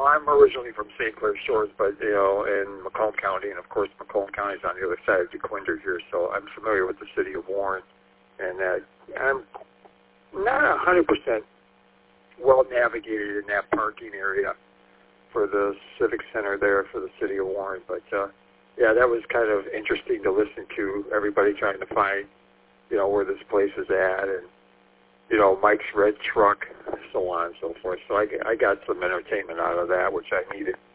Well, I'm originally from St. Clair Shores, but, in Macomb County, and of course Macomb County is on the other side of DeQuinder here, so I'm familiar with the city of Warren, and I'm not 100% well navigated in that parking area for the Civic Center there for the city of Warren, but yeah, that was kind of interesting to listen to, everybody trying to find, where this place is at, and, Mike's red truck, so on and so forth. So I got some entertainment out of that, which I needed.